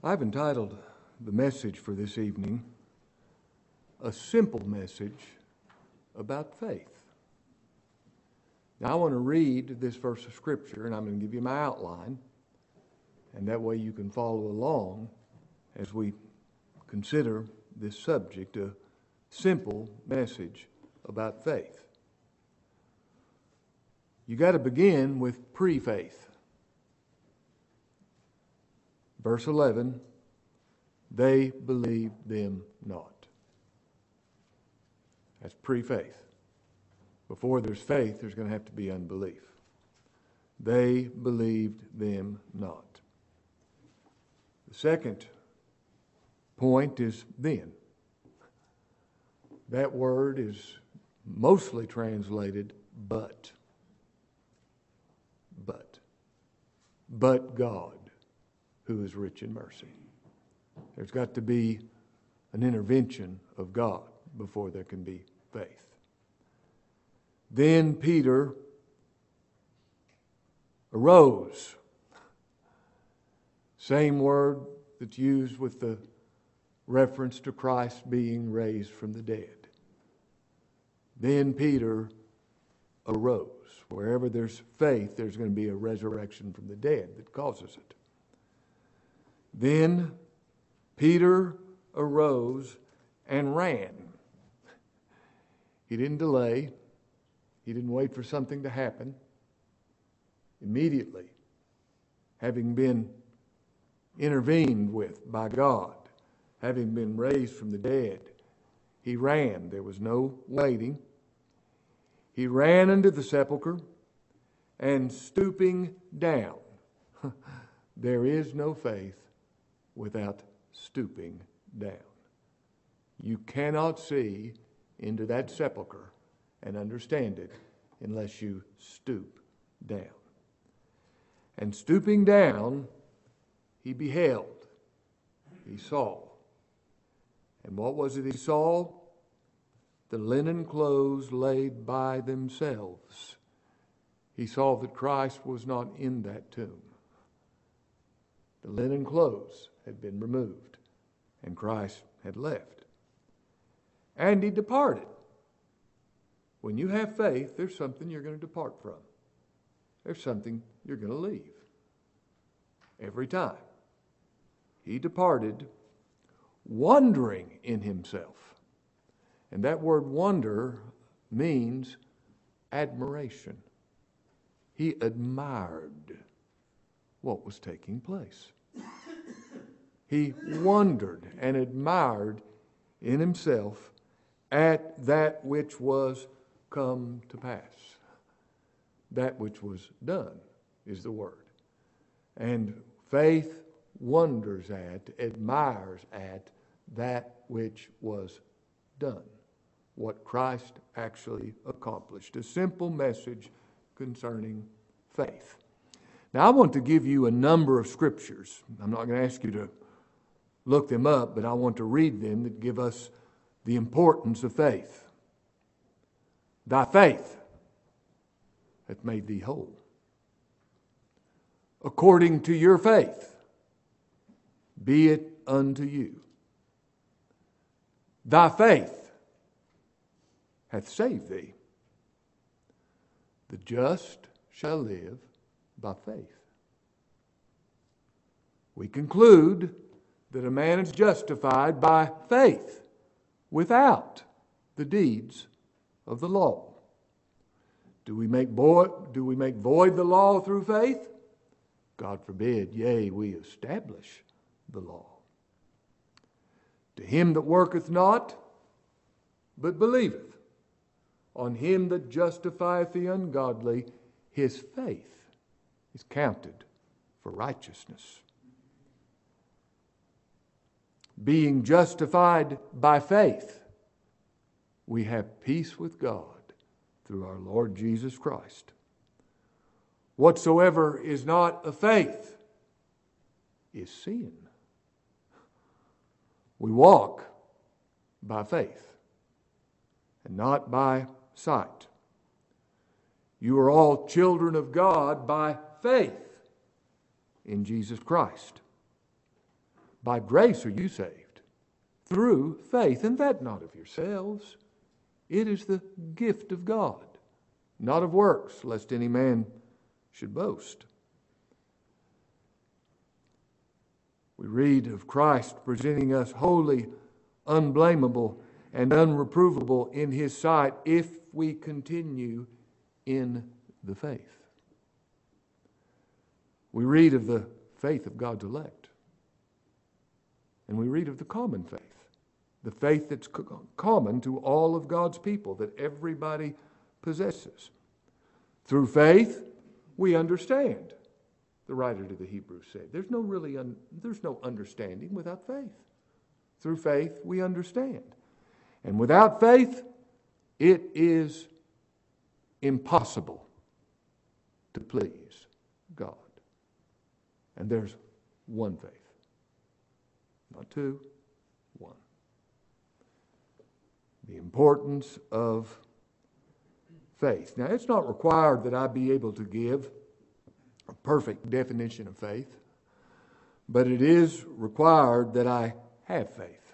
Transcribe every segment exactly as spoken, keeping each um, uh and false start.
I've entitled the message for this evening, A Simple Message About Faith. Now I want to read this verse of Scripture, and I'm going to give you my outline, and that way you can follow along as we consider this subject, a simple message about faith. You got to begin with pre-faith. Verse eleven, they believed them not. That's pre-faith. Before there's faith, there's going to have to be unbelief. They believed them not. The second point is then. That word is mostly translated but. But. But God, who is rich in mercy. There's got to be an intervention of God before there can be faith. Then Peter arose. Same word that's used with the reference to Christ being raised from the dead. Then Peter arose. Wherever there's faith, there's going to be a resurrection from the dead that causes it. Then Peter arose and ran. He didn't delay. He didn't wait for something to happen. Immediately, having been intervened with by God, having been raised from the dead, he ran. There was no waiting. He ran into the sepulchre, and stooping down. There is no faith without stooping down. You cannot see into that sepulchre and understand it unless you stoop down. And stooping down, he beheld, he saw. And what was it he saw? The linen clothes laid by themselves. He saw that Christ was not in that tomb. The linen clothes had been removed, and Christ had left. And he departed. When you have faith, there's something you're going to depart from. There's something you're going to leave. Every time. He departed, wondering in himself. And that word wonder means admiration. He admired what was taking place. He wondered and admired in himself at that which was come to pass. That which was done is the word. And faith wonders at, admires at that which was done. What Christ actually accomplished. A simple message concerning faith. Now I want to give you a number of scriptures. I'm not going to ask you to look them up, but I want to read them that give us the importance of faith. Thy faith hath made thee whole. According to your faith, be it unto you. Thy faith hath saved thee. The just shall live by faith. We conclude that a man is justified by faith without the deeds of the law. Do we make void, do we make void the law through faith? God forbid, yea, we establish the law. To him that worketh not, but believeth on him that justifieth the ungodly, his faith is counted for righteousness. Being justified by faith, we have peace with God through our Lord Jesus Christ. Whatsoever is not of faith is sin. We walk by faith and not by sight. You are all children of God by faith in Jesus Christ. By grace are you saved, through faith, and that not of yourselves. It is the gift of God, not of works, lest any man should boast. We read of Christ presenting us holy, unblameable, and unreprovable in His sight if we continue in the faith. We read of the faith of God's elect. And we read of the common faith, the faith that's common to all of God's people, that everybody possesses. Through faith, we understand, the writer to the Hebrews said. There's no really un, there's no understanding without faith. Through faith, we understand. And without faith, it is impossible to please God. And there's one faith. Not two, one. The importance of faith. Now, it's not required that I be able to give a perfect definition of faith, but it is required that I have faith.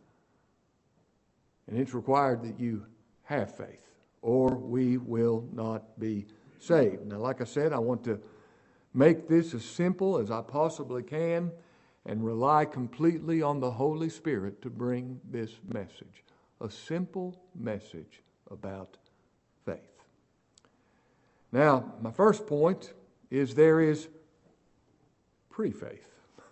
And it's required that you have faith, or we will not be saved. Now, like I said, I want to make this as simple as I possibly can and rely completely on the Holy Spirit to bring this message. A simple message about faith. Now, my first point is there is pre-faith.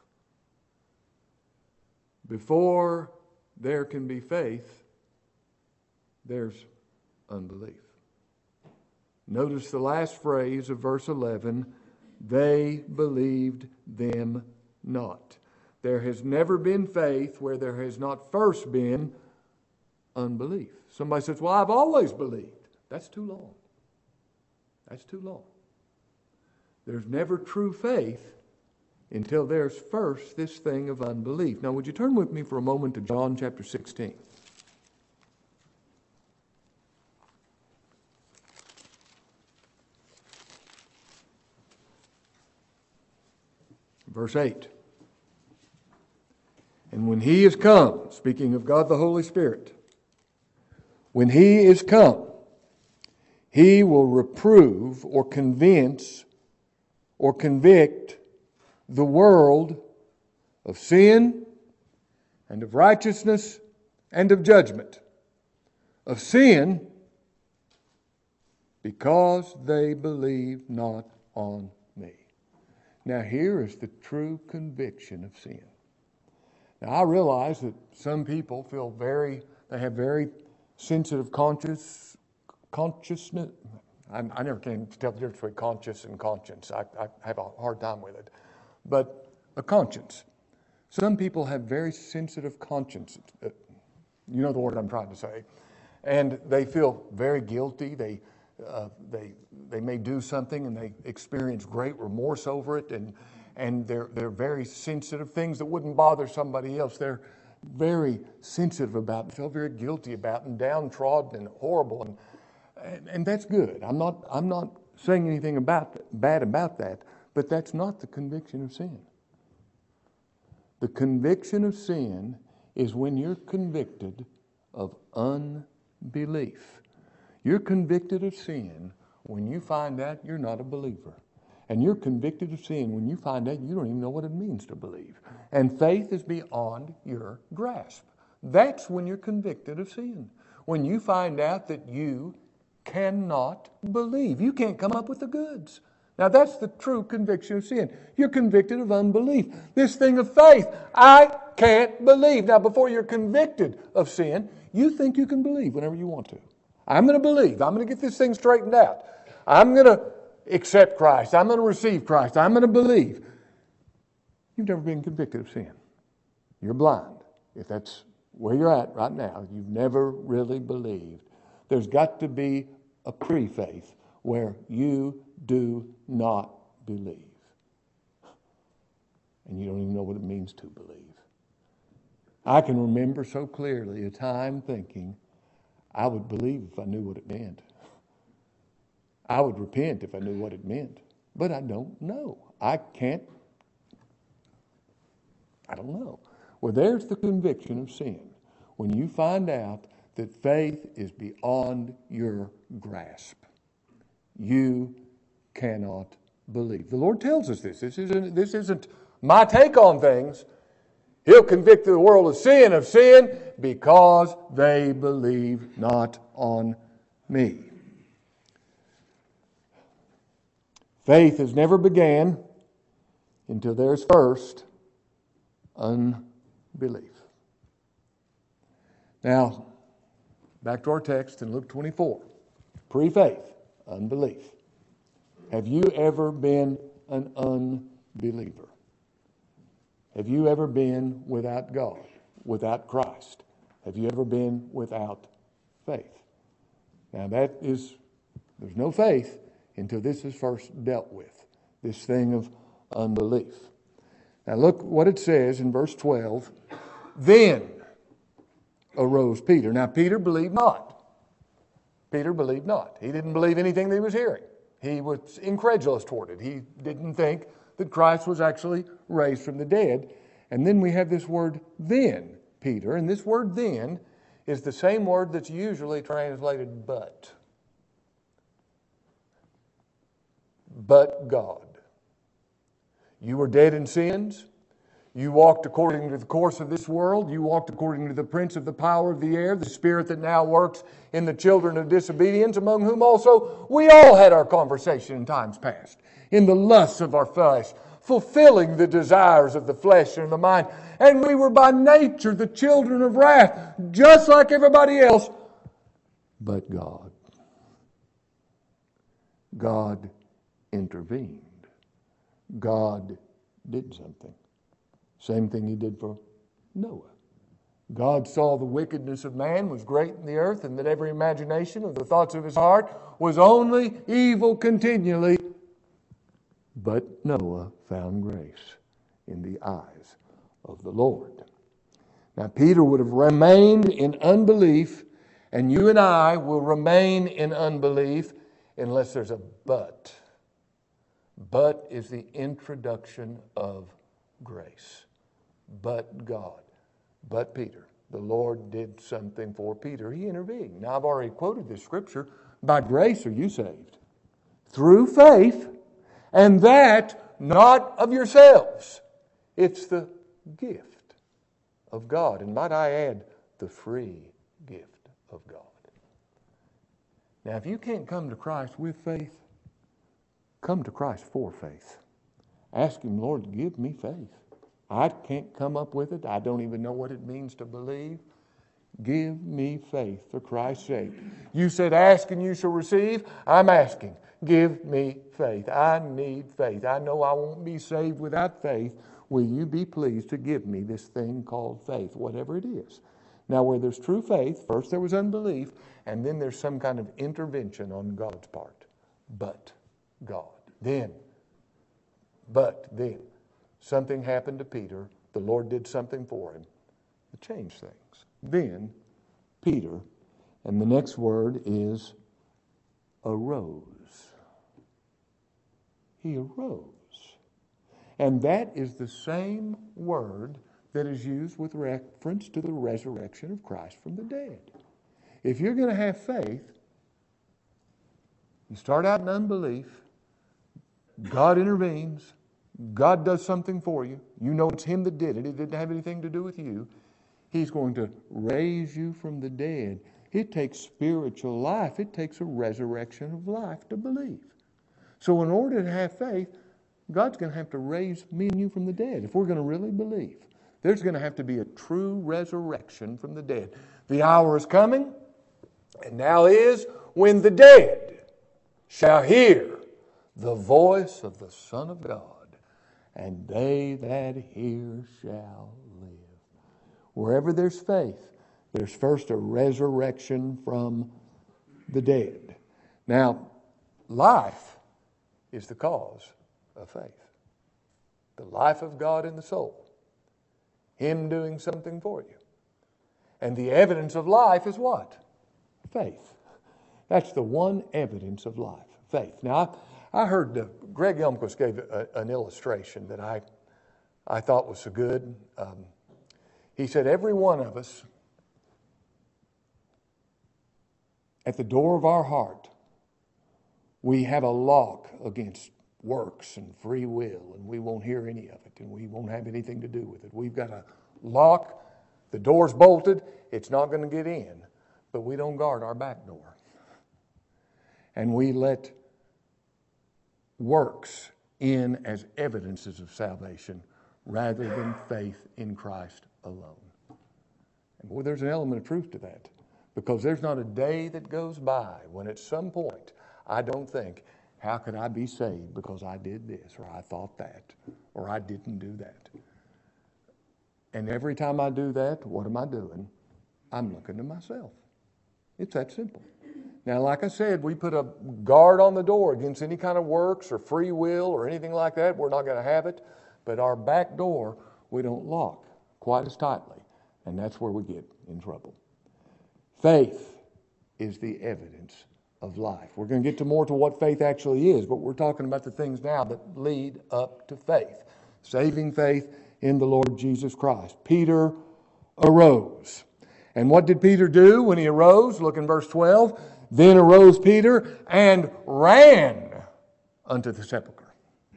Before there can be faith, there's unbelief. Notice the last phrase of verse eleven, they believed them not. There has never been faith where there has not first been unbelief. Somebody says, well, I've always believed. That's too long. That's too long. There's never true faith until there's first this thing of unbelief. Now, would you turn with me for a moment to John chapter sixteen? Verse eight. And when He is come, speaking of God the Holy Spirit, when He is come, He will reprove or convince or convict the world of sin and of righteousness and of judgment. Of sin, because they believe not on me. Now here is the true conviction of sin. Now I realize that some people feel very, they have very sensitive conscious, consciousness. I, I never can tell the difference between conscious and conscience. I, I have a hard time with it. But a conscience. Some people have very sensitive consciences. You know the word I'm trying to say. And they feel very guilty. They uh, they they may do something and they experience great remorse over it, and and they're they're very sensitive. Things that wouldn't bother somebody else, they're very sensitive about and feel very guilty about and downtrodden and horrible, and and, and that's good. I'm not I'm not saying anything about that, bad about that, but that's not the conviction of sin. The conviction of sin is when you're convicted of unbelief. You're convicted of sin when you find out you're not a believer. And you're convicted of sin when you find out you don't even know what it means to believe. And faith is beyond your grasp. That's when you're convicted of sin. When you find out that you cannot believe. You can't come up with the goods. Now that's the true conviction of sin. You're convicted of unbelief. This thing of faith, I can't believe. Now before you're convicted of sin, you think you can believe whenever you want to. I'm going to believe. I'm going to get this thing straightened out. I'm going to accept Christ. I'm going to receive Christ. I'm going to believe. You've never been convicted of sin. You're blind. If that's where you're at right now, you've never really believed. There's got to be a pre-faith where you do not believe. And you don't even know what it means to believe. I can remember so clearly a time thinking, I would believe if I knew what it meant. I would repent if I knew what it meant. But I don't know. I can't. I don't know. Well, there's the conviction of sin. When you find out that faith is beyond your grasp, you cannot believe. The Lord tells us this. This isn't, this isn't my take on things. He'll convict the world of sin, of sin, because they believe not on me. Faith has never began until there's first unbelief. Now, back to our text in Luke twenty-four. Pre-faith, unbelief. Have you ever been an unbeliever? Have you ever been without God, without Christ? Have you ever been without faith? Now that is, there's no faith until this is first dealt with, this thing of unbelief. Now look what it says in verse twelve. Then arose Peter. Now Peter believed not. Peter believed not. He didn't believe anything that he was hearing. He was incredulous toward it. He didn't think that Christ was actually raised from the dead. And then we have this word, then, Peter. And this word, then, is the same word that's usually translated but. But God. You were dead in sins. You walked according to the course of this world. You walked according to the prince of the power of the air, the spirit that now works in the children of disobedience, among whom also we all had our conversation in times past, in the lusts of our flesh, fulfilling the desires of the flesh and the mind. And we were by nature the children of wrath, just like everybody else. But God. God intervened. God did something. Same thing he did for Noah. God saw the wickedness of man was great in the earth, and that every imagination of the thoughts of his heart was only evil continually. But Noah found grace in the eyes of the Lord. Now Peter would have remained in unbelief, and you and I will remain in unbelief unless there's a but. But is the introduction of grace. But God. But Peter. The Lord did something for Peter. He intervened. Now I've already quoted this scripture. By grace are you saved. Through faith. And that not of yourselves. It's the gift of God. And might I add, the free gift of God. Now if you can't come to Christ with faith, come to Christ for faith. Ask Him, Lord, give me faith. I can't come up with it. I don't even know what it means to believe. Give me faith for Christ's sake. You said, ask and you shall receive. I'm asking. Give me faith. I need faith. I know I won't be saved without faith. Will you be pleased to give me this thing called faith, whatever it is? Now, where there's true faith, first there was unbelief, and then there's some kind of intervention on God's part. But God. Then, but then, something happened to Peter. The Lord did something for him to change things. Then, Peter, and the next word is arose. He arose. And that is the same word that is used with reference to the resurrection of Christ from the dead. If you're going to have faith, you start out in unbelief, God intervenes, God does something for you. You know it's Him that did it. It didn't have anything to do with you. He's going to raise you from the dead. It takes spiritual life. It takes a resurrection of life to believe. So in order to have faith, God's going to have to raise me and you from the dead. If we're going to really believe, there's going to have to be a true resurrection from the dead. The hour is coming, and now is, when the dead shall hear the voice of the Son of God. And they that hear shall live. Wherever there's faith, there's first a resurrection from the dead. Now, life is the cause of faith. The life of God in the soul. Him doing something for you. And the evidence of life is what? Faith. That's the one evidence of life. Faith. Now, I heard uh, Greg Elmquist gave a, an illustration that I I thought was so good. Um, He said, every one of us, at the door of our heart, we have a lock against works and free will, and we won't hear any of it, and we won't have anything to do with it. We've got a lock, the door's bolted, it's not going to get in, but we don't guard our back door. And we let works in as evidences of salvation rather than faith in Christ alone. And boy, there's an element of truth to that, because there's not a day that goes by when at some point I don't think, how could I be saved because I did this, or I thought that, or I didn't do that. And every time I do that, what am I doing? I'm looking to myself. It's that simple. Now, like I said, we put a guard on the door against any kind of works or free will or anything like that. We're not going to have it. But our back door, we don't lock quite as tightly. And that's where we get in trouble. Faith is the evidence of life. We're going to get to more to what faith actually is, but we're talking about the things now that lead up to faith. Saving faith in the Lord Jesus Christ. Peter arose. And what did Peter do when he arose? Look in verse twelve. Then arose Peter and ran unto the sepulchre.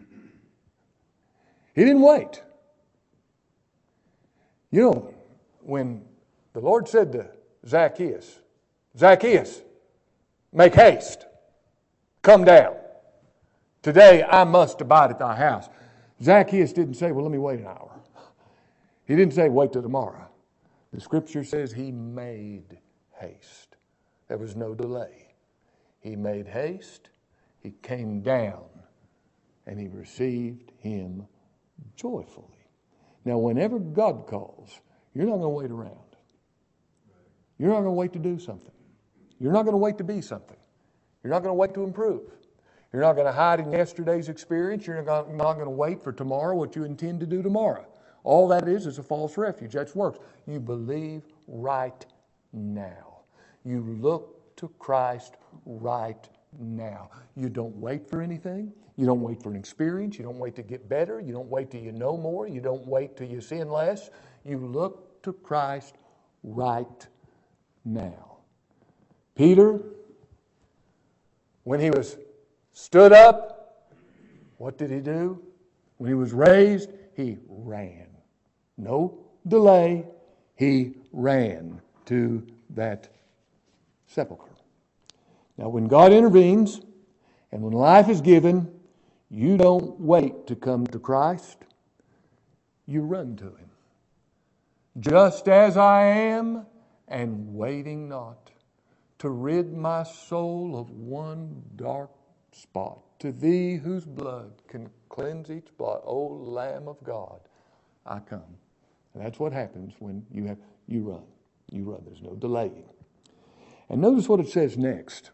He didn't wait. You know, when the Lord said to Zacchaeus, Zacchaeus, make haste, come down. Today I must abide at thy house. Zacchaeus didn't say, well, let me wait an hour. He didn't say, wait till tomorrow. The Scripture says he made haste. There was no delay. He made haste, he came down, and he received him joyfully. Now, whenever God calls, you're not going to wait around. You're not going to wait to do something. You're not going to wait to be something. You're not going to wait to improve. You're not going to hide in yesterday's experience. You're not going to wait for tomorrow what you intend to do tomorrow. All that is is a false refuge. That's works. You believe right now. You look to Christ right now. You don't wait for anything. You don't wait for an experience. You don't wait to get better. You don't wait till you know more. You don't wait till you sin less. You look to Christ right now. Peter, when he was stood up, what did he do? When he was raised, he ran. No delay. He ran to that sepulchre. Now, when God intervenes and when life is given, you don't wait to come to Christ. You run to Him. Just as I am, and waiting not, to rid my soul of one dark spot. To Thee whose blood can cleanse each blot, O Lamb of God, I come. And that's what happens when you have you run. You run. There's no delaying. And notice what it says next.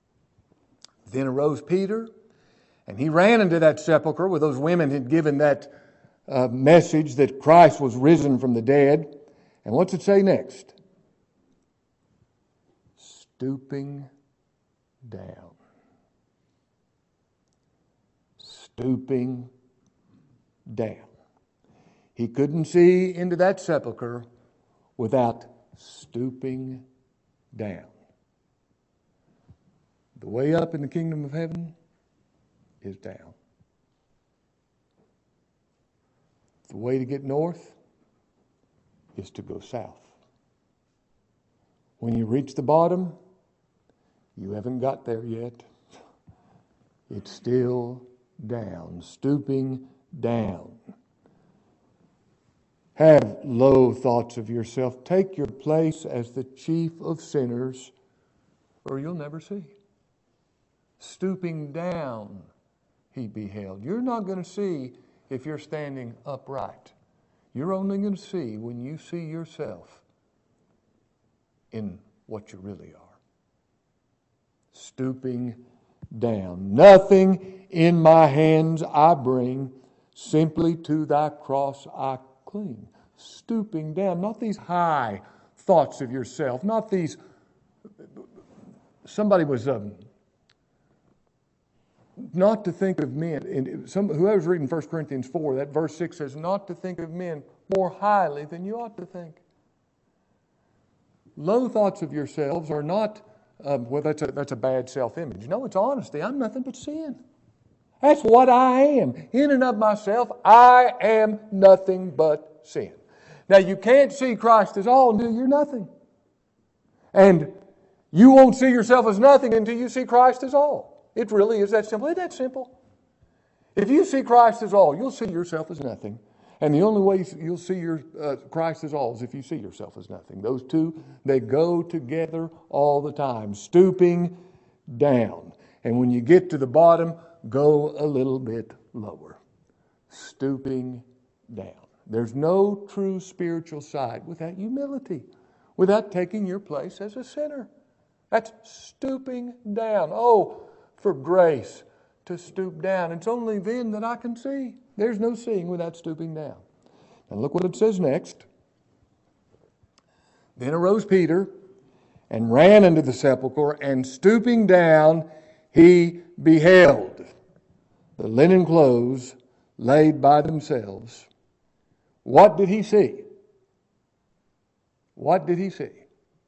Then arose Peter, and he ran into that sepulchre where those women had given that uh, message that Christ was risen from the dead. And what's it say next? Stooping down. Stooping down. He couldn't see into that sepulchre without stooping down. The way up in the kingdom of heaven is down. The way to get north is to go south. When you reach the bottom, you haven't got there yet. It's still down, stooping down. Have low thoughts of yourself. Take your place as the chief of sinners, or you'll never see. Stooping down, he beheld. You're not going to see if you're standing upright. You're only going to see when you see yourself in what you really are. Stooping down. Nothing in my hands I bring, simply to thy cross I cling. Stooping down. Not these high thoughts of yourself. Not these... Somebody was... Um, not to think of men, and some, whoever's reading First Corinthians four, that verse six says, not to think of men more highly than you ought to think. Low thoughts of yourselves are not, um, well, that's a, that's a bad self-image. No, it's honesty. I'm nothing but sin. That's what I am. In and of myself, I am nothing but sin. Now, you can't see Christ as all until you're nothing. And you won't see yourself as nothing until you see Christ as all. It really is that simple. Isn't that simple? If you see Christ as all, you'll see yourself as nothing. And the only way you'll see your uh, Christ as all is if you see yourself as nothing. Those two, they go together all the time. Stooping down. And when you get to the bottom, go a little bit lower. Stooping down. There's no true spiritual side without humility, without taking your place as a sinner. That's stooping down. Oh, for grace to stoop down. It's only then that I can see. There's no seeing without stooping down. Now look what it says next. Then arose Peter and ran into the sepulchre, and stooping down, he beheld the linen clothes laid by themselves. What did he see? What did he see?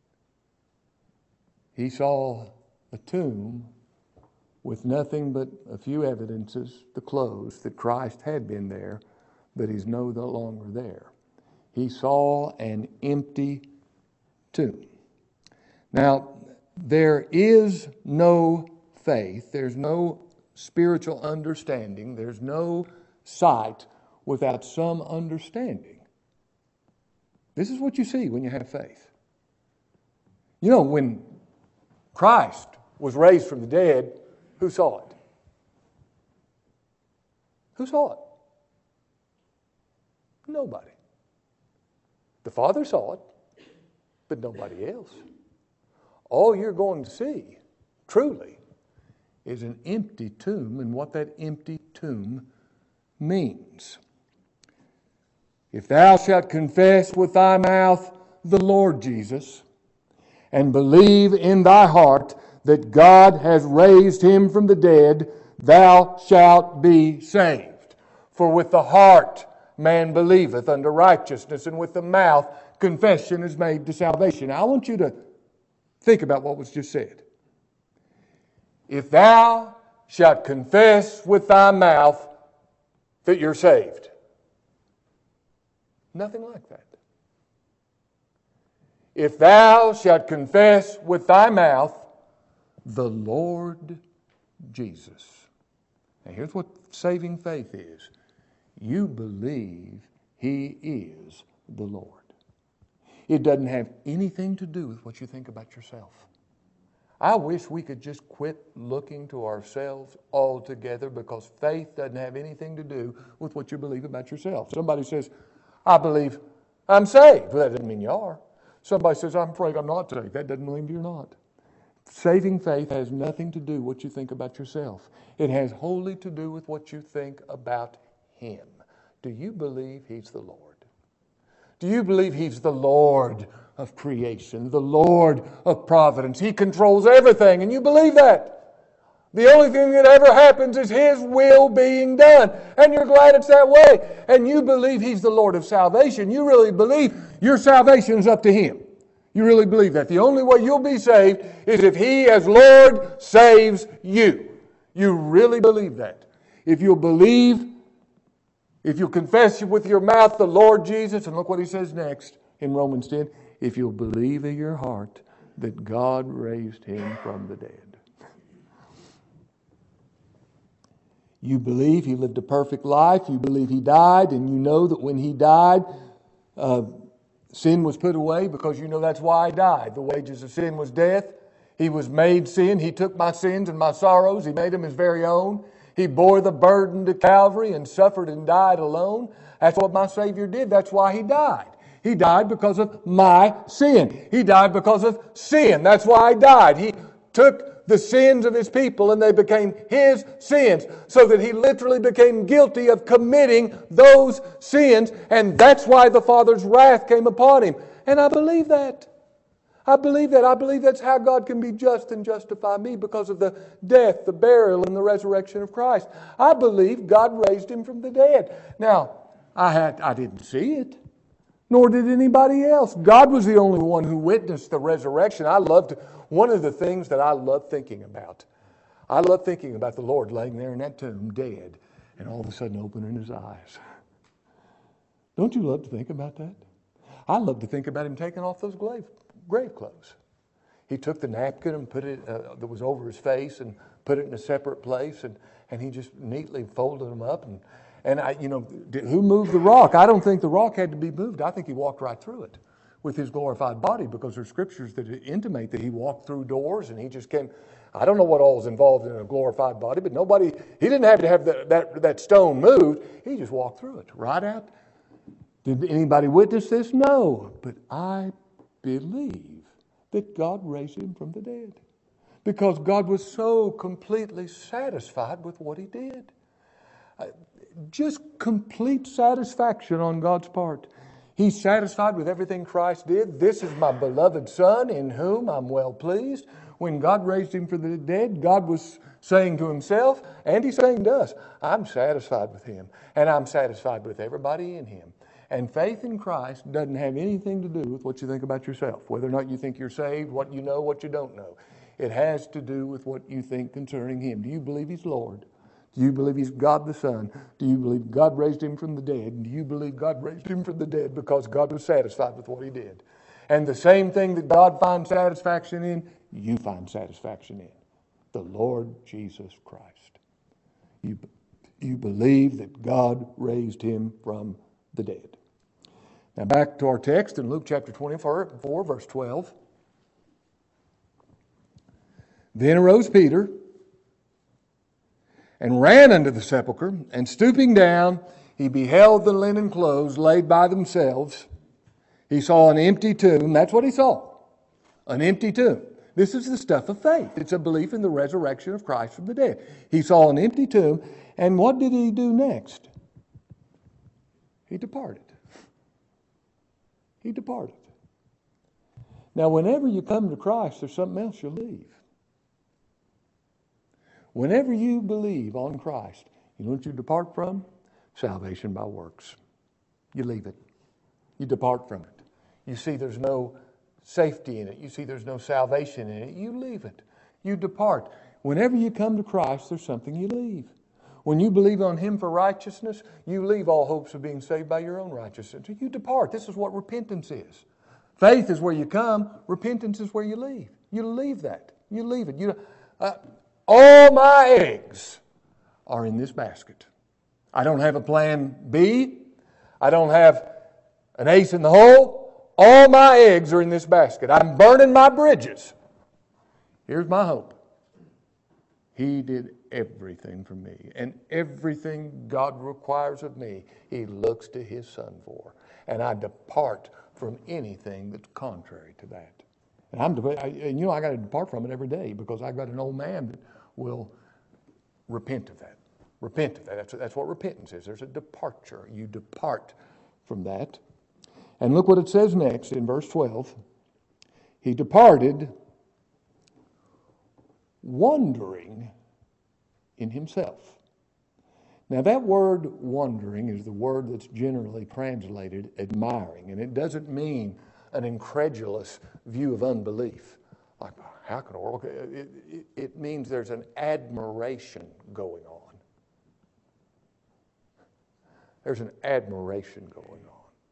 He saw a tomb with nothing but a few evidences, the clothes, that Christ had been there, but he's no longer there. He saw an empty tomb. Now, there is no faith, there's no spiritual understanding, there's no sight without some understanding. This is what you see when you have faith. You know, when Christ was raised from the dead, who saw it? Who saw it? Nobody. The Father saw it, but nobody else. All you're going to see, truly, is an empty tomb and what that empty tomb means. If thou shalt confess with thy mouth the Lord Jesus, and believe in thy heart that God has raised him from the dead, thou shalt be saved. For with the heart man believeth unto righteousness, and with the mouth confession is made to salvation. Now, I want you to think about what was just said. If thou shalt confess with thy mouth that you're saved. Nothing like that. If thou shalt confess with thy mouth the Lord Jesus. Now here's what saving faith is. You believe he is the Lord. It doesn't have anything to do with what you think about yourself. I wish we could just quit looking to ourselves altogether, because faith doesn't have anything to do with what you believe about yourself. Somebody says, I believe I'm saved. Well, that doesn't mean you are. Somebody says, I'm afraid I'm not saved. That doesn't mean you're not. Saving faith has nothing to do with what you think about yourself. It has wholly to do with what you think about him. Do you believe he's the Lord? Do you believe he's the Lord of creation, the Lord of providence? He controls everything, and you believe that. The only thing that ever happens is his will being done, and you're glad it's that way. And you believe he's the Lord of salvation. You really believe your salvation is up to him. You really believe that. The only way you'll be saved is if he, as Lord, saves you. You really believe that. If you'll believe, if you'll confess with your mouth the Lord Jesus, and look what he says next in Romans ten, if you'll believe in your heart that God raised him from the dead. You believe he lived a perfect life. You believe he died, and you know that when he died, uh, sin was put away, because you know that's why he died. The wages of sin was death. He was made sin. He took my sins and my sorrows. He made them his very own. He bore the burden to Calvary and suffered and died alone. That's what my Savior did. That's why he died. He died because of my sin. He died because of sin. That's why he died. He took the sins of his people and they became his sins, so that he literally became guilty of committing those sins, and that's why the Father's wrath came upon him. And I believe that. I believe that. I believe that's how God can be just and justify me, because of the death, the burial, and the resurrection of Christ. I believe God raised him from the dead. Now, I had I didn't see it. nor did anybody else. God was the only one who witnessed the resurrection. I loved, one of the things that I love thinking about, I love thinking about the Lord laying there in that tomb, dead, and all of a sudden opening his eyes. Don't you love to think about that? I love to think about him taking off those grave, grave clothes. He took the napkin and put it, uh, that was over his face, and put it in a separate place, and, and he just neatly folded them up. And, and I, you know, did, who moved the rock? I don't think the rock had to be moved. I think he walked right through it with his glorified body, because there's scriptures that intimate that he walked through doors and he just came. I don't know what all is involved in a glorified body, but nobody, he didn't have to have that, that, that stone moved. He just walked through it, right out. Did anybody witness this? No. But I believe that God raised him from the dead, because God was so completely satisfied with what he did. Just complete satisfaction on God's part. He's satisfied with everything Christ did. This is my beloved Son in whom I'm well pleased. When God raised him from the dead, God was saying to himself, and he's saying to us, I'm satisfied with him, and I'm satisfied with everybody in him. And faith in Christ doesn't have anything to do with what you think about yourself, whether or not you think you're saved, what you know, what you don't know. It has to do with what you think concerning him. Do you believe he's Lord? Do you believe he's God the Son? Do you believe God raised him from the dead? And do you believe God raised him from the dead because God was satisfied with what he did? And the same thing that God finds satisfaction in, you find satisfaction in. The Lord Jesus Christ. You, you believe that God raised him from the dead. Now back to our text in Luke chapter twenty-four, verse twelve. Then arose Peter and ran unto the sepulchre, and stooping down, he beheld the linen clothes laid by themselves. He saw an empty tomb. That's what he saw. An empty tomb. This is the stuff of faith. It's a belief in the resurrection of Christ from the dead. He saw an empty tomb, and what did he do next? He departed. He departed. Now, whenever you come to Christ, there's something else you'll leave. Whenever you believe on Christ, you know what you depart from? Salvation by works. You leave it. You depart from it. You see there's no safety in it. You see there's no salvation in it. You leave it. You depart. Whenever you come to Christ, there's something you leave. When you believe on him for righteousness, you leave all hopes of being saved by your own righteousness. You depart. This is what repentance is. Faith is where you come. Repentance is where you leave. You leave that. You leave it. You, uh, all my eggs are in this basket. I don't have a plan B. I don't have an ace in the hole. All my eggs are in this basket. I'm burning my bridges. Here's my hope. He did everything for me. And everything God requires of me, he looks to his Son for. And I depart from anything that's contrary to that. And I'm, I, and you know, I got to depart from it every day, because I got an old man that will repent of that. Repent of that. That's, that's what repentance is. There's a departure. You depart from that. And look what it says next in verse twelve. He departed, wondering in himself. Now that word wondering is the word that's generally translated admiring, and it doesn't mean an incredulous view of unbelief. Like, how can a world? It, it, it means there's an admiration going on. There's an admiration going on.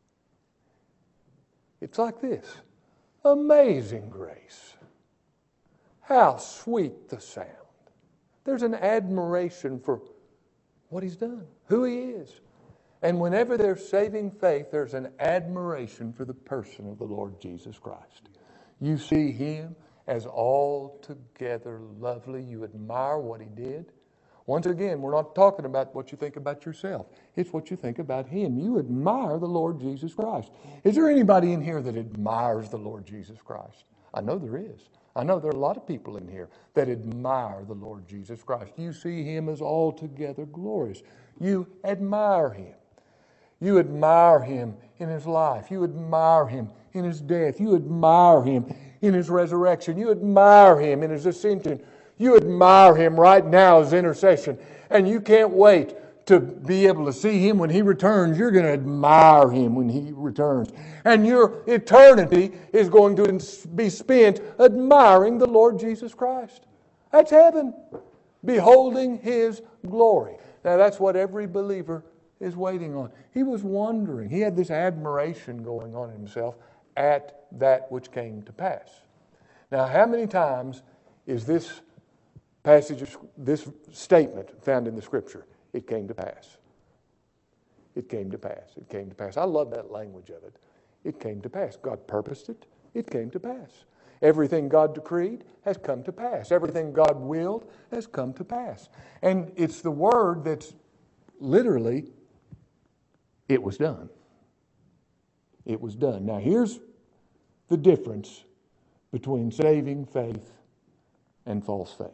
It's like this. Amazing grace. How sweet the sound. There's an admiration for what he's done, who he is. And whenever there's saving faith, there's an admiration for the person of the Lord Jesus Christ. You see him as altogether lovely. You admire what he did. Once again, we're not talking about what you think about yourself. It's what you think about him. You admire the Lord Jesus Christ. Is there anybody in here that admires the Lord Jesus Christ? I know there is. I know there are a lot of people in here that admire the Lord Jesus Christ. You see him as altogether glorious. You admire him. You admire him in his life. You admire him in his death. You admire him in his resurrection. You admire him in his ascension. You admire him right now as intercession. And you can't wait to be able to see Him when He returns. You're going to admire Him when He returns. And your eternity is going to be spent admiring the Lord Jesus Christ. That's heaven. Beholding His glory. Now that's what every believer is waiting on. He was wondering. He had this admiration going on in himself at that which came to pass. Now, how many times is this passage, this statement found in the Scripture? It came to pass. It came to pass. It came to pass. I love that language of it. It came to pass. God purposed it. It came to pass. Everything God decreed has come to pass. Everything God willed has come to pass. And it's the word that's literally, it was done. It was done. Now here's the difference between saving faith and false faith.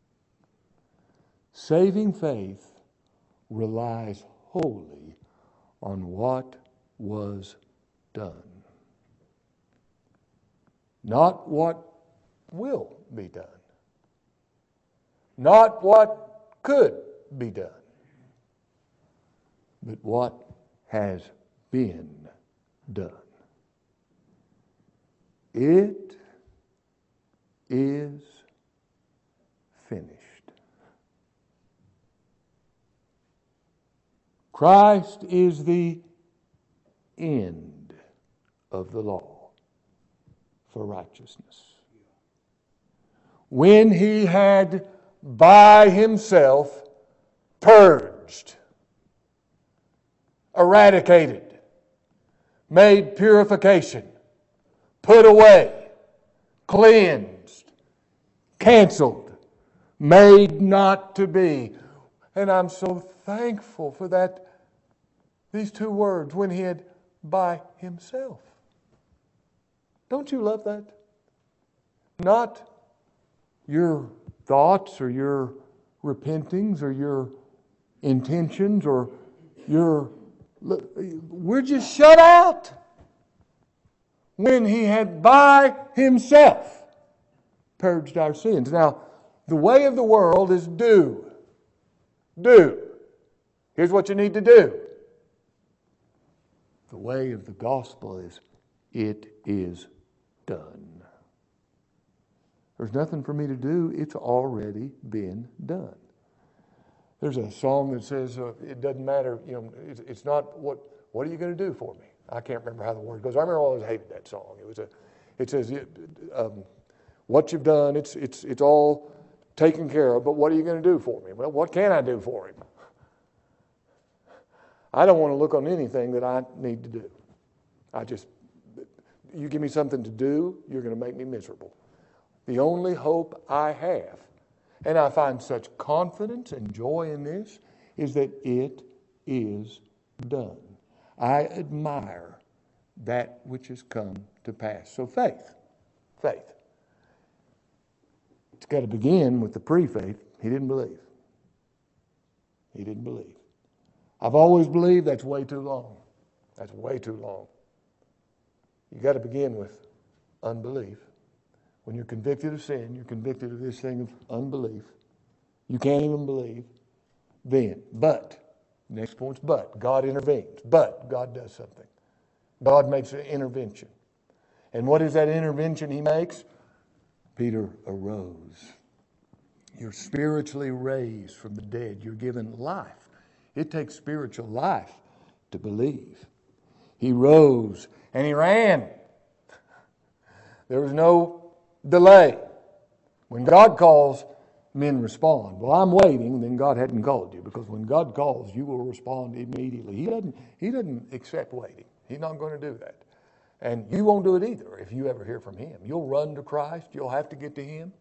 Saving faith relies wholly on what was done. Not what will be done. Not what could be done. But what has been done. It is finished. Christ is the end of the law for righteousness. When He had by Himself purged, eradicated, made purification, put away, cleansed, canceled, made not to be. And I'm so thankful for that, these two words, when He had by Himself. Don't you love that? Not your thoughts or your repentings or your intentions or your... We're just shut out. When He had by Himself purged our sins. Now, the way of the world is do. Do. Here's what you need to do. The way of the gospel is it is done. There's nothing for me to do. It's already been done. There's a song that says, uh, it doesn't matter, you know, it's, it's not what, what are you going to do for me? I can't remember how the word goes. I remember I always hated that song. It was a, it says, um, what you've done, it's, it's, it's all taken care of, but what are you going to do for me? Well, what can I do for Him? I don't want to look on anything that I need to do. I just, you give me something to do, you're going to make me miserable. The only hope I have, and I find such confidence and joy in this, is that it is done. I admire that which has come to pass. So faith, faith. It's got to begin with the pre-faith. He didn't believe. He didn't believe. I've always believed that's way too long. That's way too long. You got to begin with unbelief. When you're convicted of sin, you're convicted of this thing of unbelief. You can't even believe. Then, but, next point's but. God intervenes. But God does something. God makes an intervention. And what is that intervention He makes? Peter arose. You're spiritually raised from the dead. You're given life. It takes spiritual life to believe. He rose and he ran. There was no delay. When God calls, men respond. Well, I'm waiting, then God hadn't called you, because when God calls, you will respond immediately. He doesn't, he doesn't accept waiting. He's not going to do that. And you won't do it either if you ever hear from Him. You'll run to Christ. You'll have to get to Him.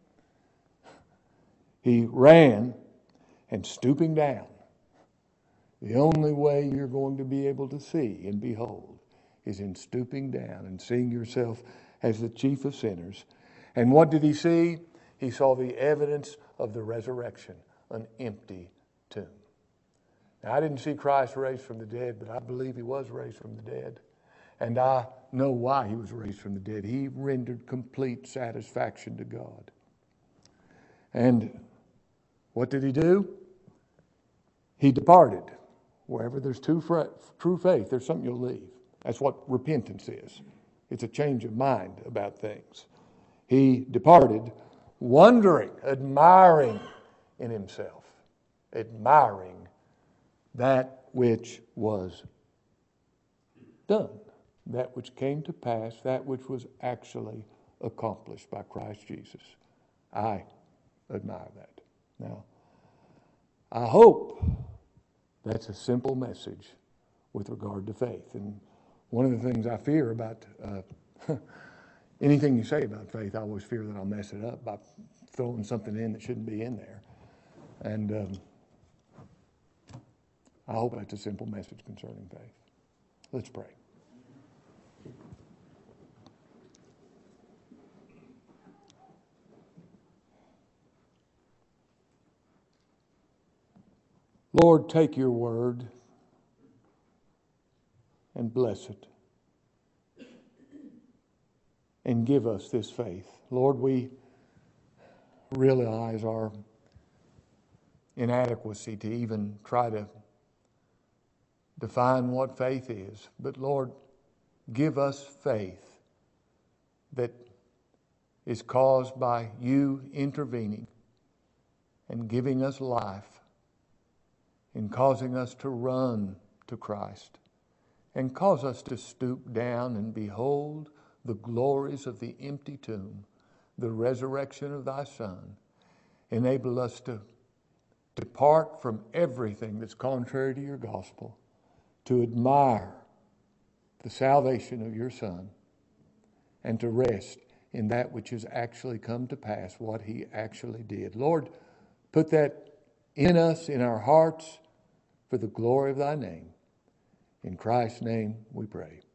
He ran, and stooping down, the only way you're going to be able to see and behold is in stooping down and seeing yourself as the chief of sinners. And what did He see? He saw the evidence of the resurrection, an empty tomb. Now, I didn't see Christ raised from the dead, but I believe He was raised from the dead. And I know why He was raised from the dead. He rendered complete satisfaction to God. And what did He do? He departed. Wherever there's true, true faith, there's something you'll leave. That's what repentance is. It's a change of mind about things. He departed, wondering, admiring in himself, admiring that which was done, that which came to pass, that which was actually accomplished by Christ Jesus. I admire that. Now, I hope that's a simple message with regard to faith. And one of the things I fear about uh, anything you say about faith, I always fear that I'll mess it up by throwing something in that shouldn't be in there. And um, I hope that's a simple message concerning faith. Let's pray. Lord, take your word and bless it and give us this faith. Lord, we realize our inadequacy to even try to define what faith is. But Lord, give us faith that is caused by you intervening and giving us life and causing us to run to Christ and cause us to stoop down and behold the glories of the empty tomb, the resurrection of thy Son. Enable us to depart from everything that's contrary to your gospel, to admire the salvation of your Son, and to rest in that which has actually come to pass, what he actually did. Lord, put that in us, in our hearts, for the glory of thy name. In Christ's name we pray.